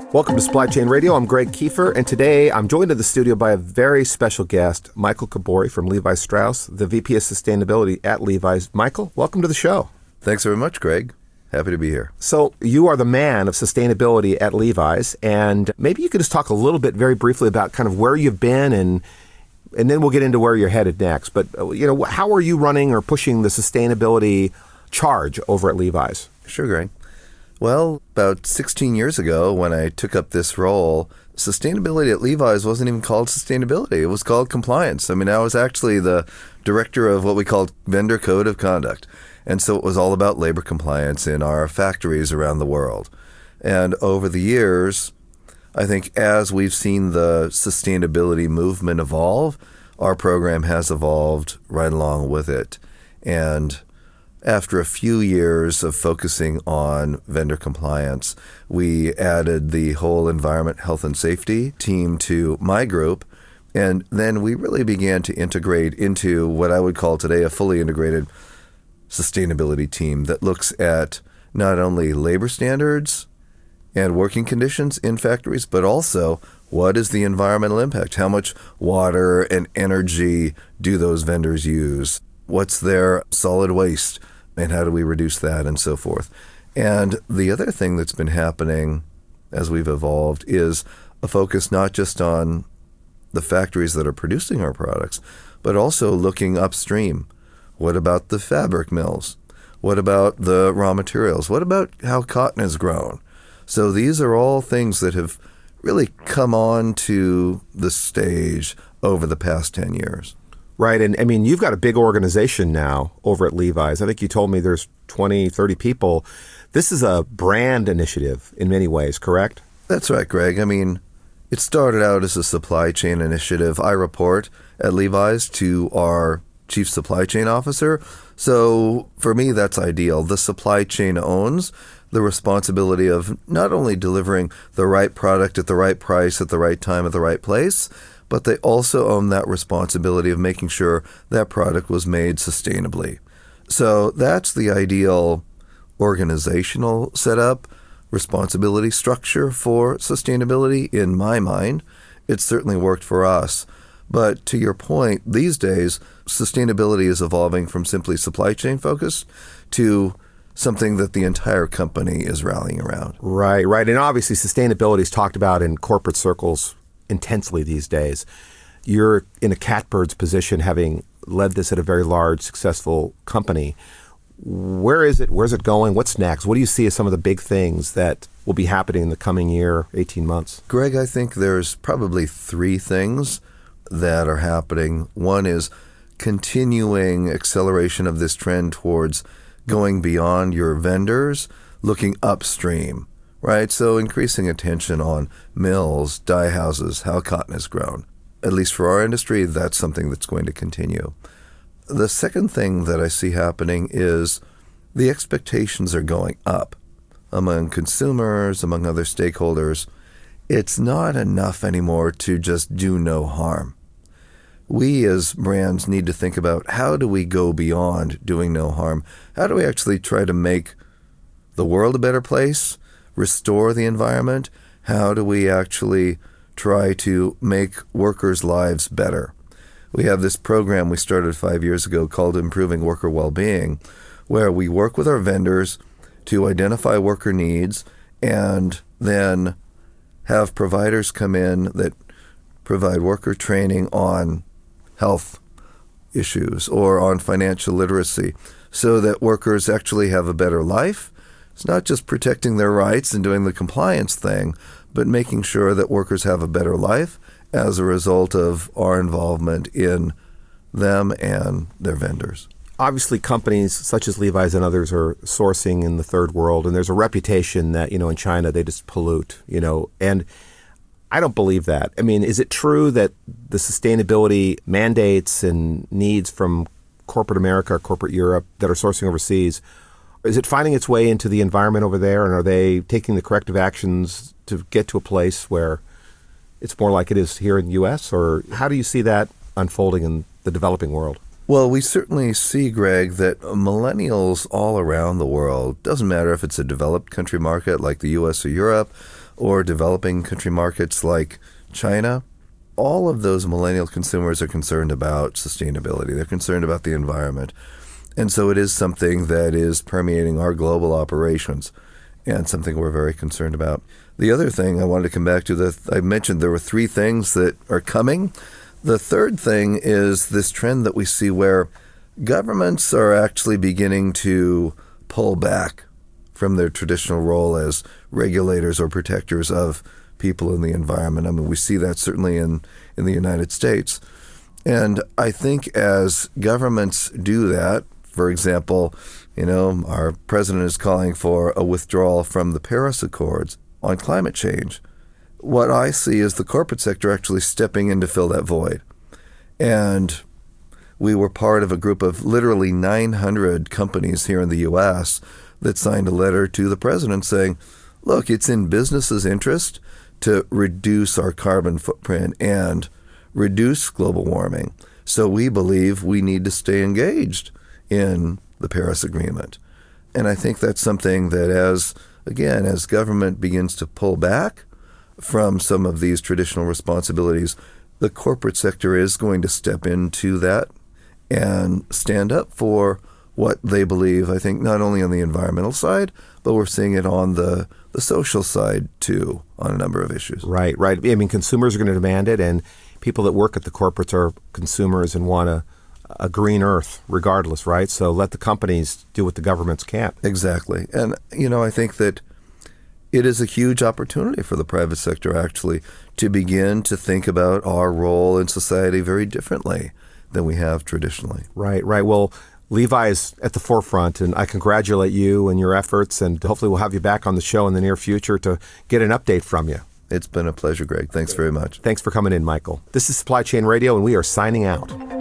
Welcome to Supply Chain Radio. I'm Greg Kiefer, and today I'm joined in the studio by a very special guest, Michael Kabori from Levi Strauss, the VP of Sustainability at Levi's. Michael, welcome to the show. Thanks very much, Greg. Happy to be here. So you are the man of sustainability at Levi's, and maybe you could just talk a little bit very briefly about kind of where you've been, and then we'll get into where you're headed next. But, how are you running or pushing the sustainability charge over at Levi's? Sure, Greg. Well, about 16 years ago when I took up this role, sustainability at Levi's wasn't even called sustainability. It was called compliance. I was actually the director of what we called Vendor Code of Conduct. And so it was all about labor compliance in our factories around the world. And over the years, I think as we've seen the sustainability movement evolve, our program has evolved right along with it. And after a few years of focusing on vendor compliance, we added the whole environment, health, and safety team to my group. And then we really began to integrate into what I would call today a fully integrated sustainability team that looks at not only labor standards and working conditions in factories, but also what is the environmental impact? How much water and energy do those vendors use? What's their solid waste, and how do we reduce that, and so forth. And the other thing that's been happening as we've evolved is a focus not just on the factories that are producing our products, but also looking upstream. What about the fabric mills? What about the raw materials? What about how cotton is grown? So these are all things that have really come on to the stage over the past 10 years. Right. And you've got a big organization now over at Levi's. I think you told me there's 20, 30 people. This is a brand initiative in many ways, correct? That's right, Greg. It started out as a supply chain initiative. I report at Levi's to our Chief Supply Chain Officer. So for me, that's ideal. The supply chain owns the responsibility of not only delivering the right product at the right price at the right time at the right place, but they also own that responsibility of making sure that product was made sustainably. So that's the ideal organizational setup, responsibility structure for sustainability in my mind. It certainly worked for us. But to your point, these days, sustainability is evolving from simply supply chain focused to something that the entire company is rallying around. Right. And obviously sustainability is talked about in corporate circles intensely these days. You're in a catbird's position, having led this at a very large, successful company. Where is it? Where's it going? What's next? What do you see as some of the big things that will be happening in the coming year, 18 months? Greg, I think there's probably three things that are happening. One is continuing acceleration of this trend towards going beyond your vendors, looking upstream. Right, so increasing attention on mills, dye houses, how cotton is grown. At least for our industry, that's something that's going to continue. The second thing that I see happening is the expectations are going up among consumers, among other stakeholders. It's not enough anymore to just do no harm. We as brands need to think about how do we go beyond doing no harm? How do we actually try to make the world a better place? Restore the environment? How do we actually try to make workers' lives better? We have this program we started 5 years ago called Improving Worker Wellbeing, where we work with our vendors to identify worker needs and then have providers come in that provide worker training on health issues or on financial literacy so that workers actually have a better life. It's not just protecting their rights and doing the compliance thing, but making sure that workers have a better life as a result of our involvement in them and their vendors. Obviously, companies such as Levi's and others are sourcing in the third world, and there's a reputation that, in China, they just pollute, and I don't believe that. Is it true that the sustainability mandates and needs from corporate America or corporate Europe that are sourcing overseas, is it finding its way into the environment over there, and are they taking the corrective actions to get to a place where it's more like it is here in the U.S., or how do you see that unfolding in the developing world? Well, we certainly see, Greg, that millennials all around the world, doesn't matter if it's a developed country market like the U.S. or Europe, or developing country markets like China, all of those millennial consumers are concerned about sustainability. They're concerned about the environment. And so it is something that is permeating our global operations and something we're very concerned about. The other thing I wanted to come back to, that I mentioned there were 3 things that are coming. The third thing is this trend that we see where governments are actually beginning to pull back from their traditional role as regulators or protectors of people in the environment. I mean, we see that certainly in the United States. And I think as governments do that, for example, our president is calling for a withdrawal from the Paris Accords on climate change. What I see is the corporate sector actually stepping in to fill that void. And we were part of a group of literally 900 companies here in the U.S. that signed a letter to the president saying, look, it's in business's interest to reduce our carbon footprint and reduce global warming. So we believe we need to stay engaged in the Paris Agreement. And I think that's something that as government begins to pull back from some of these traditional responsibilities, the corporate sector is going to step into that and stand up for what they believe, I think, not only on the environmental side, but we're seeing it on the social side, too, on a number of issues. Right. I mean, consumers are going to demand it, and people that work at the corporates are consumers and want a green earth regardless, right? So let the companies do what the governments can't. Exactly. And, I think that it is a huge opportunity for the private sector, actually, to begin to think about our role in society very differently than we have traditionally. Right. Well, Levi is at the forefront, and I congratulate you and your efforts, and hopefully we'll have you back on the show in the near future to get an update from you. It's been a pleasure, Greg. Thanks very much. Thanks for coming in, Michael. This is Supply Chain Radio, and we are signing out.